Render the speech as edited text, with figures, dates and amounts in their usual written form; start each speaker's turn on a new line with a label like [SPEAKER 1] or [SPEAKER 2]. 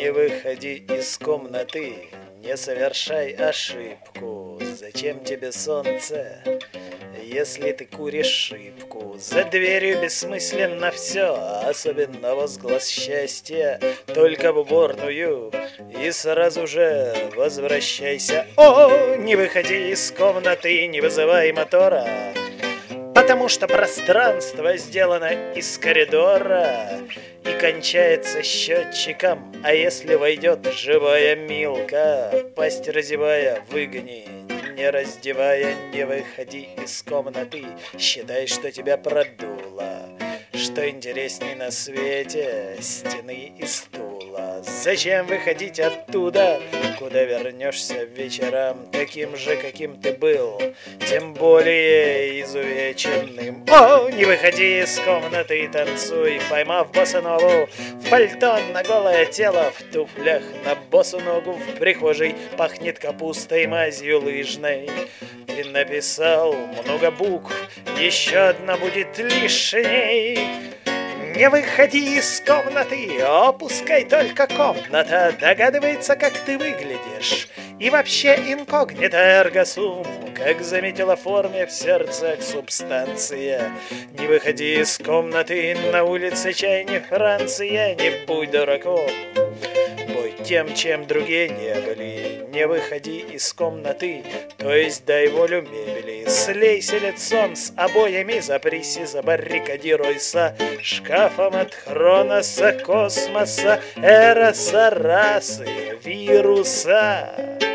[SPEAKER 1] Не выходи из комнаты, не совершай ошибку. Зачем тебе солнце, если ты куришь шибку? За дверью бессмысленно все, особенно возглас счастья. Только в уборную и сразу же возвращайся. О, не выходи из комнаты, не вызывай мотора, потому что пространство сделано из коридора и кончается счетчиком. А если войдет живая Милка, пасть разевая, выгони, не раздевая. Не выходи из комнаты, считай, что тебя продуло. Что интересней на свете стены и стула? Зачем выходить оттуда, куда вернешься вечером таким же, каким ты был, тем более изувеченным? О, не выходи из комнаты и танцуй, поймав босоногу в пальто на голое тело, в туфлях на босу ногу. В прихожей пахнет капустой и мазью лыжной. Ты написал много букв, еще одна будет лишней. Не выходи из комнаты, пускай только комната догадывается, как ты выглядишь. И вообще инкогнито эрго сум, как заметила в форме в сердцах субстанция. Не выходи из комнаты, на улице чай не Франция. Не будь дураком, будь тем, чем другие не были. Не выходи из комнаты, то есть дай волю мебели. Слейся лицом с обоями, запрись и забаррикадируйся шкафом от Хроноса, космоса, эроса, расы, вируса.